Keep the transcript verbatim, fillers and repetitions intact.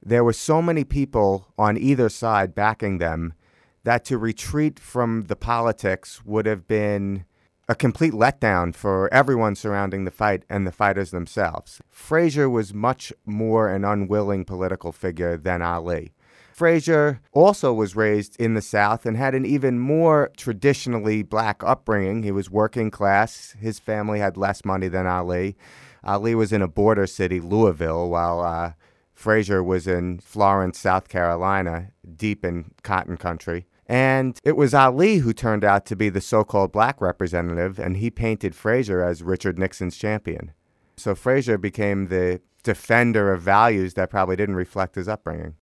there were so many people on either side backing them that to retreat from the politics would have been a complete letdown for everyone surrounding the fight and the fighters themselves. Frazier was much more an unwilling political figure than Ali. Frazier also was raised in the South and had an even more traditionally black upbringing. He was working class. His family had less money than Ali. Ali was in a border city, Louisville, while uh, Frazier was in Florence, South Carolina, deep in cotton country. And it was Ali who turned out to be the so-called black representative, and he painted Frazier as Richard Nixon's champion. So Frazier became the defender of values that probably didn't reflect his upbringing.